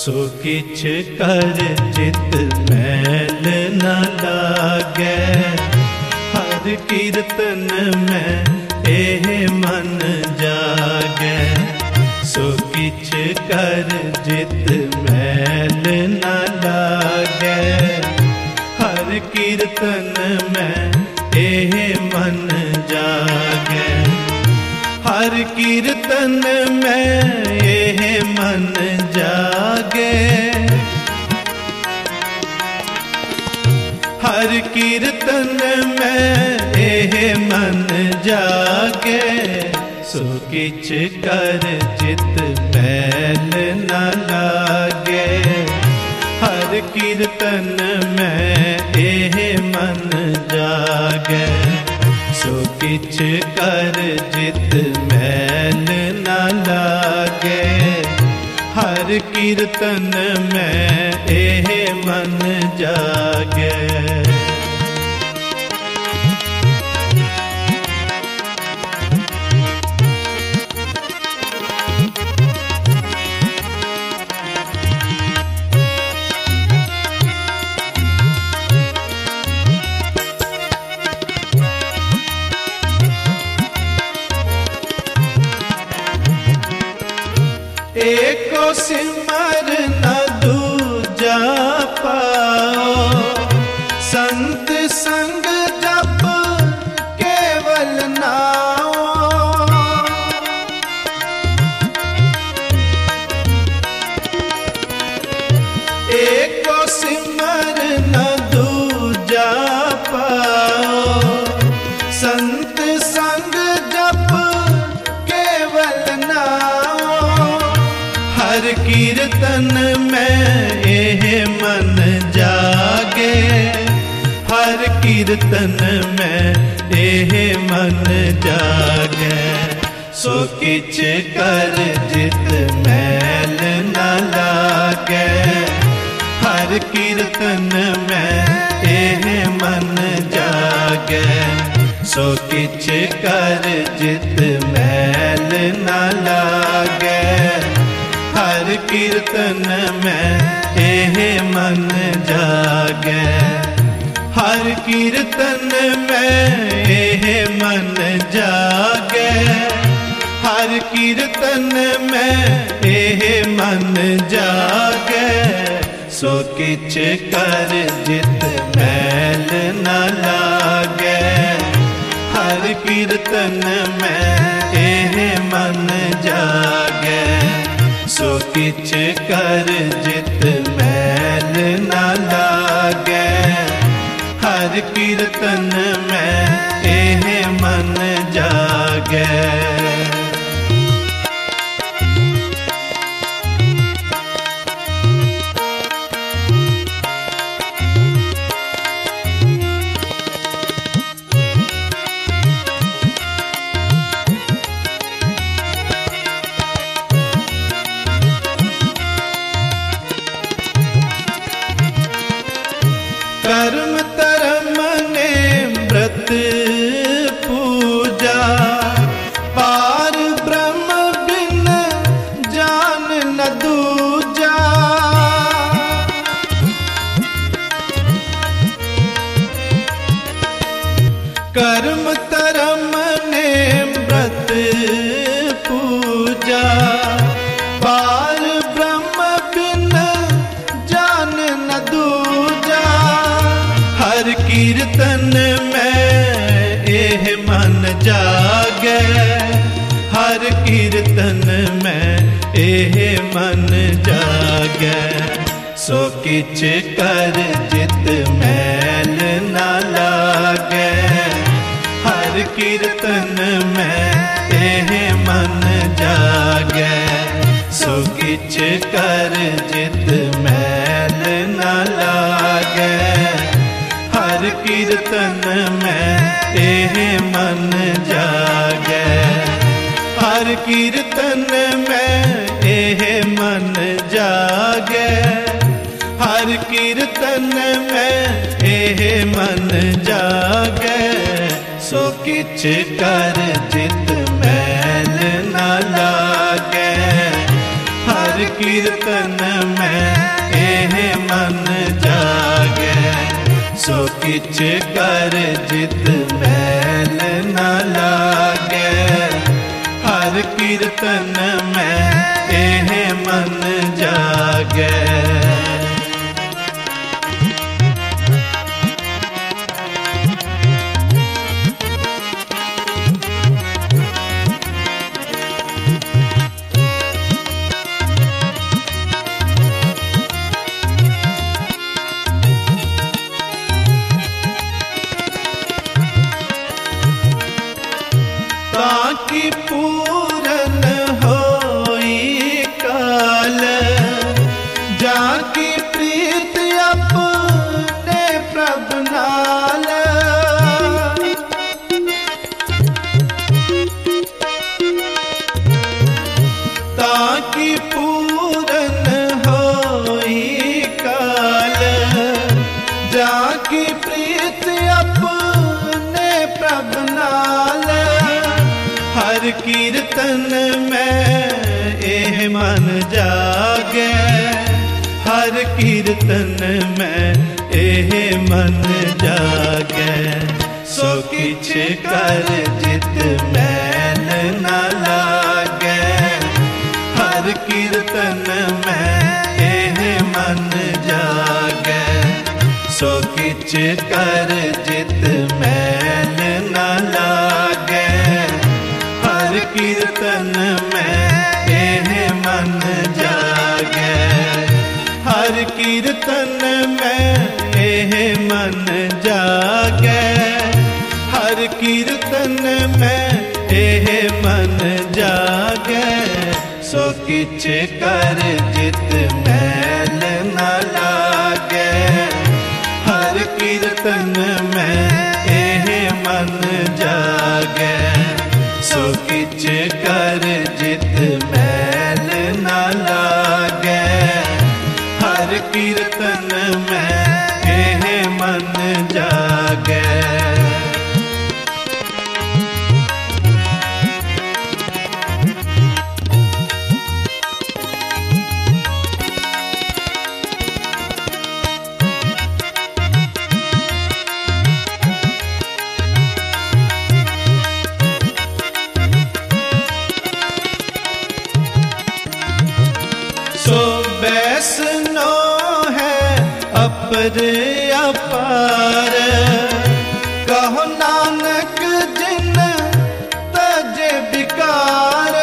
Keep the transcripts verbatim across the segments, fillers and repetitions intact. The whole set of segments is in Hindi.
सो किछ कर चित मैल न लागे, हर कीर्तन में एह मन जागे। सो किछ कर चित मैल न लागे, हर कीर्तन में एह मन जागे। हर कीर्तन में एह मन जागे, हर कीर्तन में एह मन जागे। सो किछ कर चित मैल न लागे, हर कीर्तन में एह मन जागे। सो किछ कर चित मैल न लागे, हर कीर्तन में एह मन जागे। एको सिमर न दूजा पाओ, संत संग जप केवल नाओ। एको सिमर न दूजा पाओ, संत संग जप केवल नाओ। हर कीर्तन में एह मन जागे, हर कीर्तन में एह मन जागे। सो किछ कर चित मैल न लागे, हर कीर्तन में एह मन जागे। सो किछ कर चित मैल न लागे, हर कीर्तन में एह मन जागे। हर कीर्तन में एह मन जागे, हर कीर्तन में एह मन जागे। सो किछ कर चित मैल न लागे, हर कीर्तन में एह मन जागे। सो किछ कर चित मैल न लागे, हर कीर्तन में एह मन जागे। कर्म तरम ने व्रत पूजा, पार ब्रह्म बिन जान न दूजा। कर्म तरम ने व्रत पूजा, पार ब्रह्म बिन जान न दूजा। हर कीर्तन में एह मन जागे, हर कीर्तन में एह मन जागे। सो किछ कर चित मैल न लागे, हर कीर्तन में एह मन जागे। सो किछ कर चित मैल न लागे, हर कीर्तन में एह मन जागे। हर कीर्तन में एह मन जागे, हर कीर्तन में एह मन जागे। सो किछ कर चित मैल न लागे, हर कीर्तन कीर्तन में एह मन जागे, सो किछ कर जित मैल न लागे। हर कीर्तन में एह मन जागे। ताकि पूरन होई काल, जाकी प्रीत अपने प्रभु नाल। ताकि पूरन होई काल, जाकी प्रीत अपने प्रभु नाल। हर कीर्तन में एह मन जागे, हर कीर्तन में एह मन जागे। सो किछ कर जित मैल न लागे। हर कीर्तन में एह मन जागे, सो किछ कर जित मैल न लागे। हर कीर्तन में एह मन जागे। हर कीर्तन में एह मन जागे। हर कीर्तन में एह मन जागे। सो किछ कर जित मैल न लागे। हर कीर्तन में एह मन जागे। सो किछ कर जित मैल न लागे। हर कीर्तन में एह मन जागे। सो वैष्णो है अपर अपार, कहो नानक जिन तजे विकार।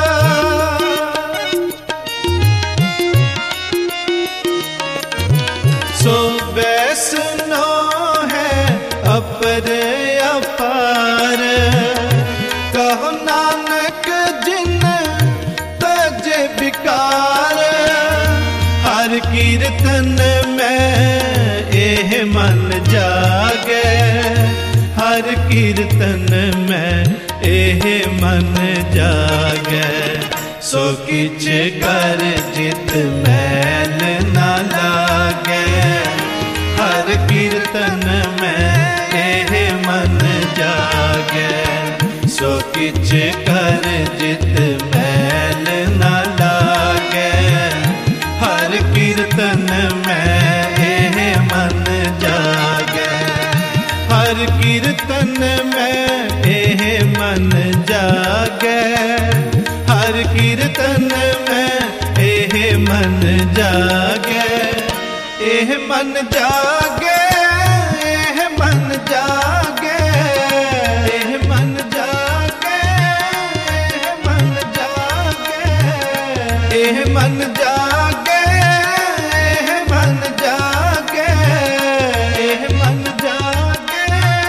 सो वैष्णो है अपर अपार, कहो नानक जिन तजे विकार। हर कीर्तन में एह मन जागे। हर कीर्तन में एह मन जागे। सो किछ कर जित मैल न लागे। हर कीर्तन में एह मन जागे। सो किछ कर जित मैल न लागे। हर कीर्तन में एह मन जागे। हर कीर्तन में एह मन जागे। हर कीर्तन में एह मन जागे। एह मन जागे। एह मन जागे। एह मन जागे। एह मन जागे। एह मन जागे। एह मन जागे। एह मन जागे।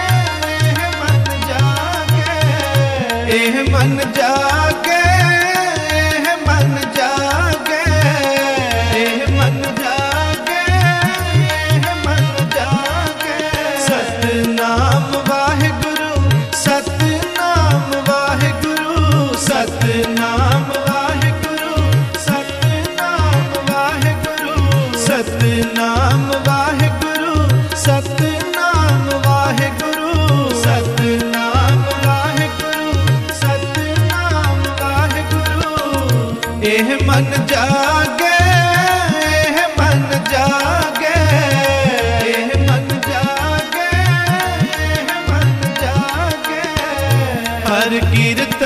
एह मन जागे। एह मन जागे। एह मन जागे। एह मन जागे। सतनाम वाहिगुरु। सतनाम वाहिगुरु। सतनाम वाहिगुरु। सतनाम वाहिगुरु। सतनाम वाहिगुरु। सतनाम वाहिगुरु। सतनाम वाहिगुरु। सतनाम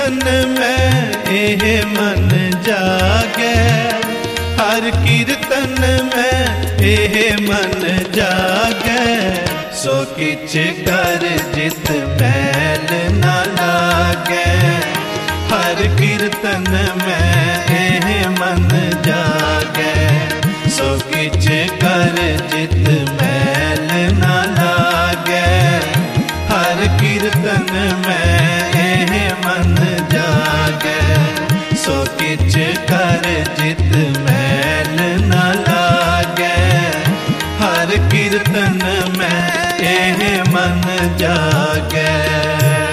कीर्तन में एह मन जागे, हर कीर्तन में एह मन जागे। सो किछ कर जित मैल न लागे, हर कीर्तन में एह मन जागे। सो किछ कर जित मैल न लागे, हर कीर्तन में एह मन जागे। सो किछ कर जित मैल न लागे, हर कीर्तन में एह मन जागे।